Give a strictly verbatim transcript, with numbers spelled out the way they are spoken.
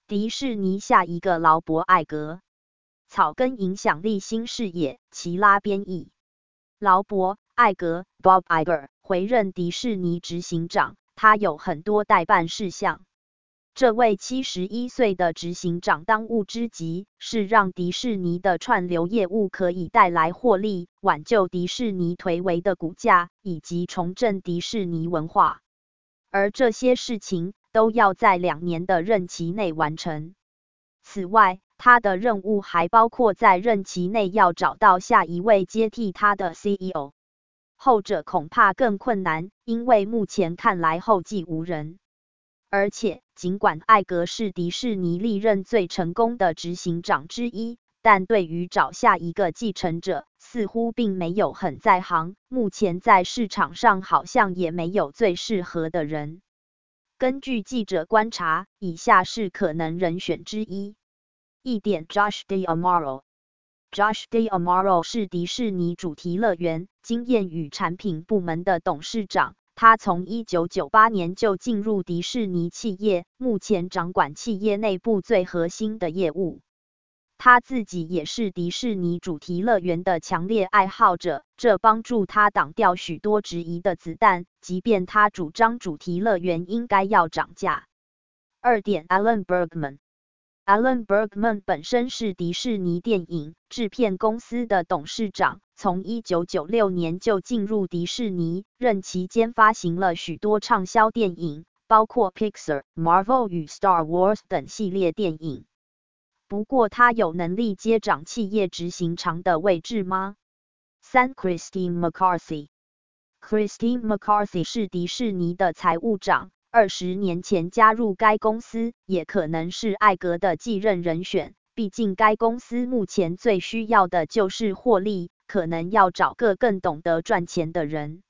迪士尼下一个劳勃·艾格，草根影响力新视野，齐拉编译。劳勃·艾格 （Bob Iger） 回任迪士尼执行长，他有很多待办事项。这位七十一岁的执行长当务之急是让迪士尼的串流业务可以带来获利，挽救迪士尼颓萎的股价，以及重振迪士尼文化。而这些事情都要在两年的任期内完成。此外，他的任务还包括在任期内要找到下一位接替他的 C E O， 后者恐怕更困难，因为目前看来后继无人。而且，尽管艾格是迪士尼历任最成功的执行长之一，但对于找下一个继承者，似乎并没有很在行，目前在市场上好像也没有最适合的人。根据记者观察，以下是可能人选之一。一点 Josh D'Amaro。Josh D'Amaro 是迪士尼主题乐园经验与产品部门的董事长，他从一九九八年就进入迪士尼企业，目前掌管企业内部最核心的业务。他自己也是迪士尼主题乐园的强烈爱好者，这帮助他挡掉许多质疑的子弹，即便他主张主题乐园应该要涨价。二点 Alan Bergman。Alan Bergman 本身是迪士尼电影制片公司的董事长，从一九九六年就进入迪士尼，任期间发行了许多畅销电影，包括 Pixar、Marvel 与 Star Wars 等系列电影。不过他有能力接掌企业执行长的位置吗？三 Christine McCarthy。Christine McCarthy 是迪士尼的财务长。二十年前加入该公司，也可能是艾格的继任人选，毕竟该公司目前最需要的就是获利，可能要找个更懂得赚钱的人。